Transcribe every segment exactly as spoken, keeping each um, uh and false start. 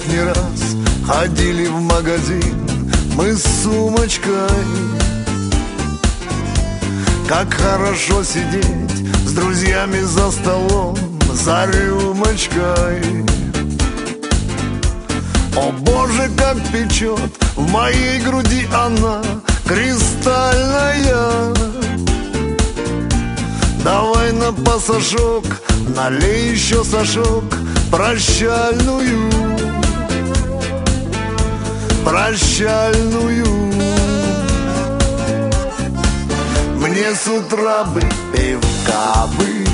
не раз ходили в магазин мы с сумочкой. Как хорошо сидеть с друзьями за столом, за рюмочкой. О боже, как печет в моей груди она кристальная. Давай на пасашок, налей еще сашок прощальную, прощальную. Мне с утра бы пивка бы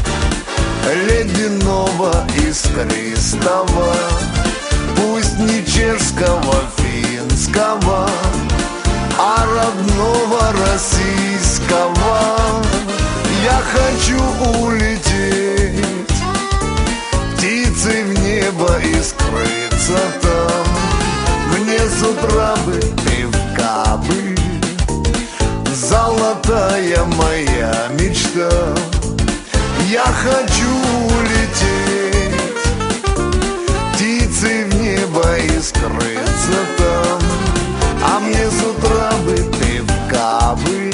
ледяного искристого, пусть не чешского, финского, а родного российского. Я хочу улететь птицей в небо и скрыться там. Мне с утра бы пивка бы, золотая моя мечта. Я хочу улететь птицей в небо и скрыться там. А мне с утра бы пивка бы,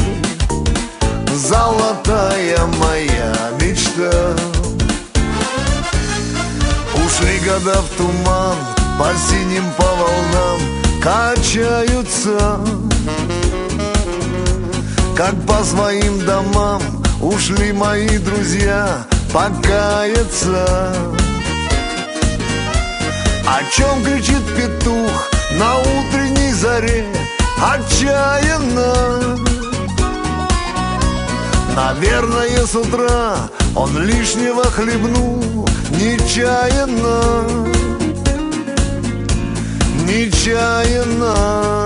золотая моя мечта. Ушли года в туман, по синим, по волнам качаются. Как по своим домам ушли мои друзья покаяться. О чем кричит петух на утренней заре отчаянно? Наверное, с утра он лишнего хлебнул нечаянно, нечаянно.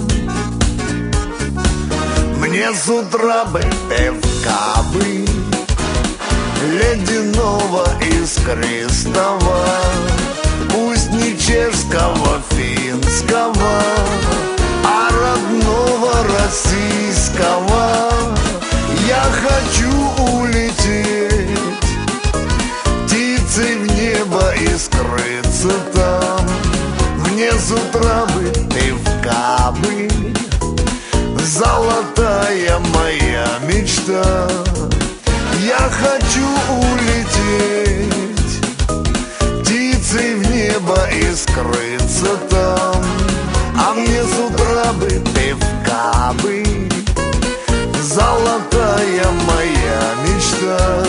Мне с утра бы пивка бы ледяного искристого, пусть не чешского, финского, а родного российского. Я хочу улететь птицей в небо и скрыться там. Мне с утра бы пивка бы, золотая моя мечта. Я хочу улететь птицей в небо и скрыться там. А мне с утра бы пивка бы, золотая моя мечта.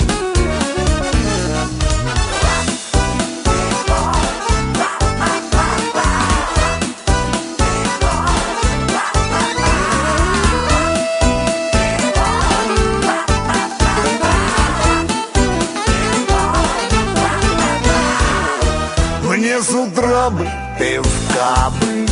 Мне с утра бы пивка бы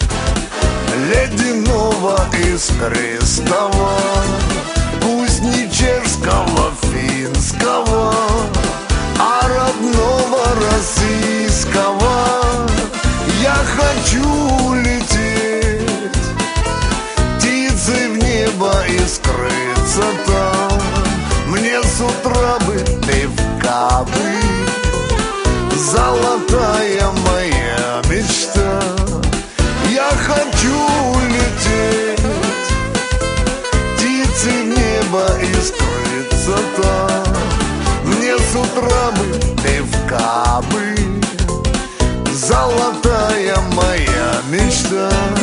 ледяного искристого, пусть не чешского, финского, а родного российского. Я хочу улететь птицей в небо и скрыться там. Мне с утра бы пивка бы, золотая моя мечта. Я хочу улететь птицей в небо и скрыться там. Мне с утра бы пивка бы, золотая моя мечта.